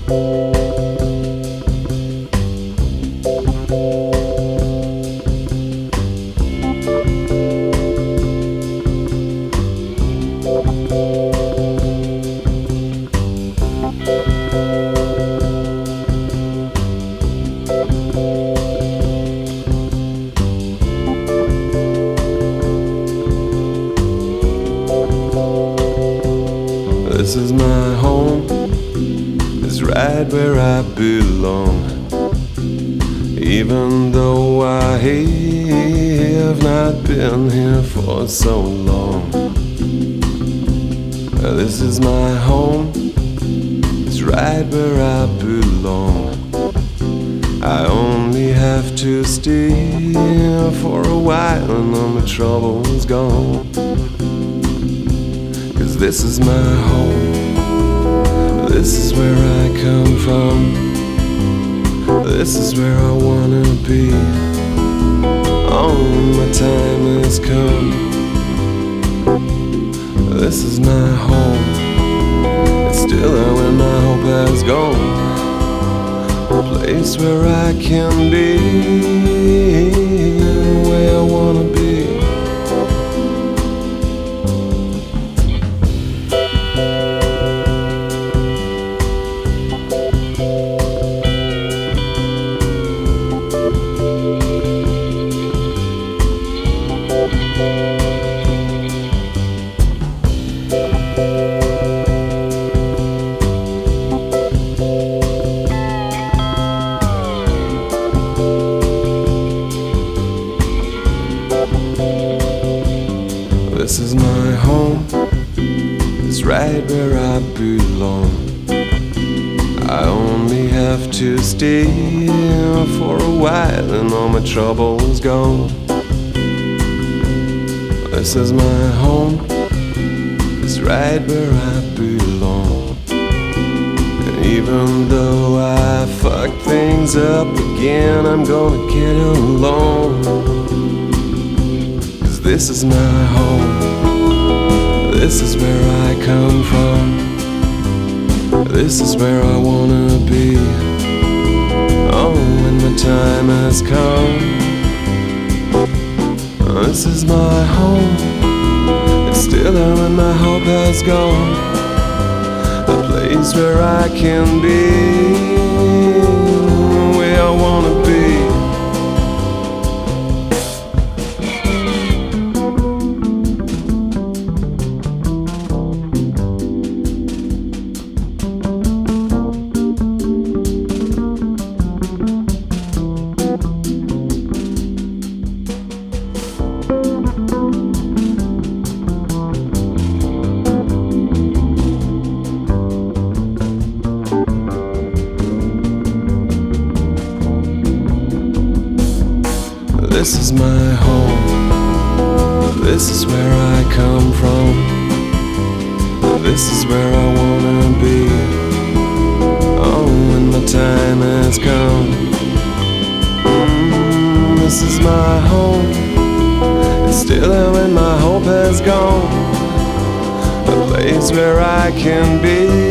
This is my home, it's right where I belong. Even though I have not been here for so long. This is my home, it's right where I belong. I only have to stay here for a while and all my trouble's gone. This is my home, this is where I come from, this is where I wanna be. Oh, my time has come. This is my home, it's still there when my hope has gone. A place where I can be, where I wanna be. This is my home, it's right where I belong. I only have to stay here for a while and all my trouble's gone. This is my home, it's right where I belong. And even though I fuck things up again, I'm gonna get along. This is my home, this is where I come from, this is where I wanna be. Oh, when my time has come. This is my home, it's still there when my hope has gone. A place where I can be, where I wanna be. This is my home, this is where I come from, this is where I wanna be. Oh, when my time has come. This is my home, it's still there when my hope has gone. A place where I can be.